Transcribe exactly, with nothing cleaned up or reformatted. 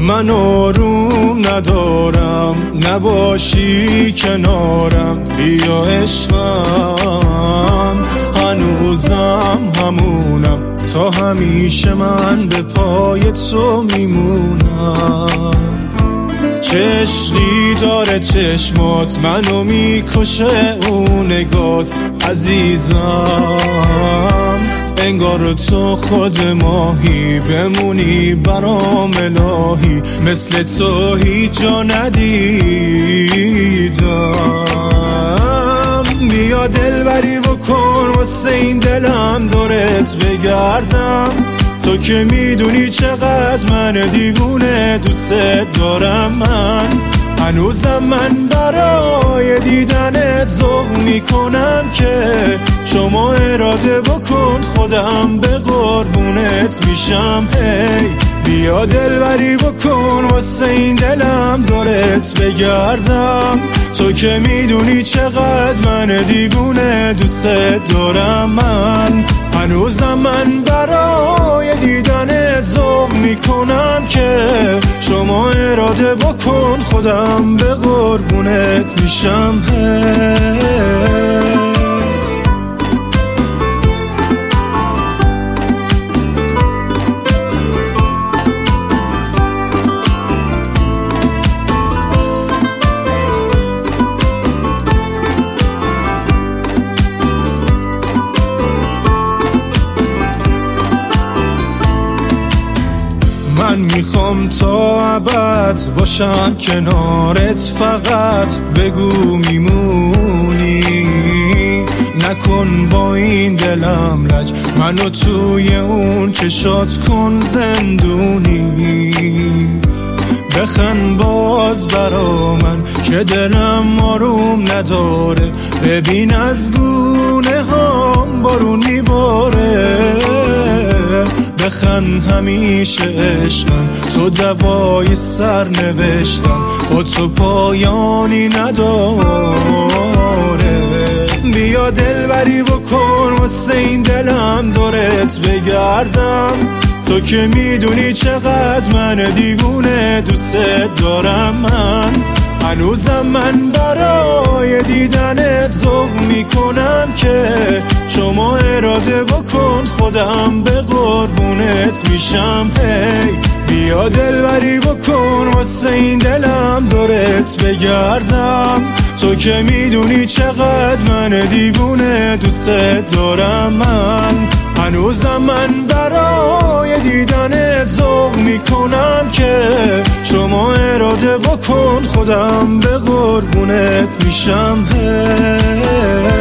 من آروم ندارم نباشی کنارم، بیا عشقم هنوزم همونم، تا همیشه من به پای تو میمونم. چشقی داره چشمات منو میکشه اون نگات عزیزم، انگار تو خود ماهی بمونی برام الهی، مثل تو هیچ جا ندیدم. بیا دلبری بکن واسه این دلم دورت بگردم، تو که میدونی چقدر من دیوونه دوست دارم. من هنوزم من برای دیدنت ذوق میکنم که شما اراده بکن خودم به قربونت میشم. هی بیا دلبری بکن واسه این دلم دورت بگردم، تو که میدونی چقدر من دیوونه دوست دارم. من هنوزم من برای دیدنت ذوق میکنم که شما اراده بکن خودم به قربونت میشم. من میخوام تا ابد باشم کنارت، فقط بگو میمونی، نکن با این دلم لج، منو توی اون چشات کن زندونی. بخند باز برا من که دلم آروم نداره، ببین از گونه هم بارون میباره. بخند همیشه عشقم، تو دوای سر نوشتم، با تو پایانی نداره. بیا دلبری بکن واسه این دلم دورت بگردم، تو که میدونی چقدر من دیوونه دوست دارم. من هنوزم من برای دیدنت ذوق میکنم که شما اراده بکن خودم به قربونت میشم. هی بیا دلبری بکن واسه این دلم دورت بگردم، تو که میدونی چقدر من دیوونه دوست دارم. من هنوزم من برای دیدنت ذوق میکنم که شما اراده بکن خودم به قربونت میشم.